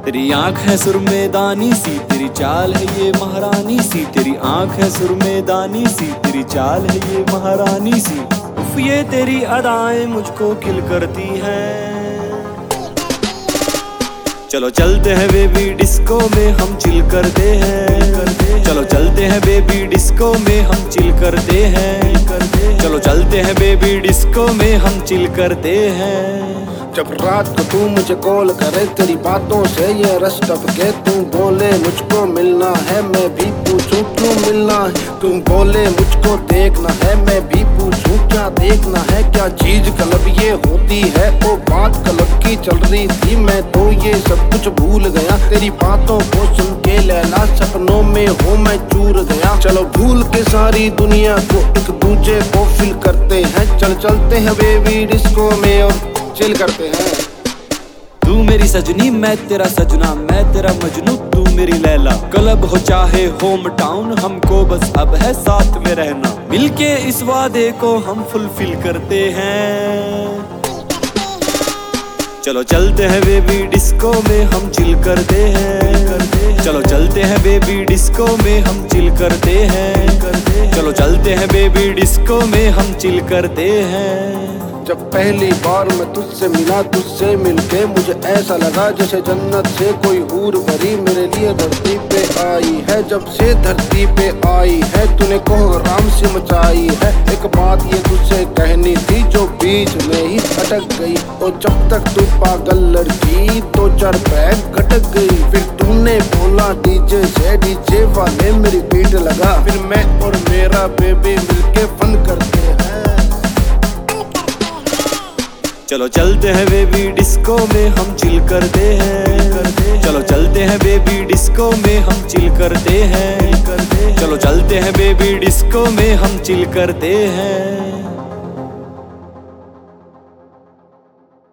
तेरी आंख है सुरमेदानी सी, तेरी चाल है ये महारानी सी। तेरी आंख है सुरमेदानी सी, तेरी चाल है ये महारानी सी। उफ ये तेरी अदाएं मुझको किल करती हैं। चलो चलते हैं बेबी डिस्को में हम चिल करते हैं। चलो चलते हैं बेबी डिस्को में हम चिल करते हैं। चलो चलते हैं बेबी डिस्को में हम चिल करते हैं। जब रात को तू मुझे कॉल करे, तेरी बातों से ये रस टपके, तू बोले मुझको मिलना है, मैं भी पूछूं क्यों मिलना है। तू बोले मुझको देखना है, मैं भी पूछूं क्या देखना है। क्या चीज क्लब ये होती है, वो बात क्लब की चल रही थी, मैं तो ये सब कुछ भूल गया। तेरी बातों को सुन के लैला सपनों में हो मैं चूर गया। चलो भूल के सारी दुनिया को एक दूजे को फील करते हैं। चलते हैं बेबी डिस्को में और चिल करते हैं। तू मेरी सजनी मैं तेरा सजना, मैं तेरा मजनू तू मेरी लैला। क्लब हो चाहे होम टाउन, हमको बस अब है साथ में रहना। मिलके इस वादे को हम फुलफिल करते हैं। चलो चलते हैं बेबी डिस्को में हम चिल करते हैं। चलो चलते हैं बेबी डिस्को में हम चिल करते हैं। चलो चलते हैं बेबी डिस्को में हम चिल करते हैं। जब पहली बार मैं तुझसे मिला, तुझसे मिलके मुझे ऐसा लगा जैसे जन्नत से कोई हूर परी मेरे लिए धरती पे आई है। जब से धरती पे आई है, तूने कोहराम से मचाई है। एक बात ये तुझसे कहनी थी जो बीच में ही अटक गई। और जब तक तू पागल लड़की, दो चार बैग घटक गई। फिर तूने बोला डीजे से, डीजे वाले मेरी बीट लगा। फिर मैं और मेरा बेबी मिलके फन करते हैं। चलो चलते हैं बेबी डिस्को में हम चिल करते हैं। चलो चलते हैं बेबी डिस्को में हम चिल करते हैं। चलो चलते हैं बेबी डिस्को में हम चिल करते हैं।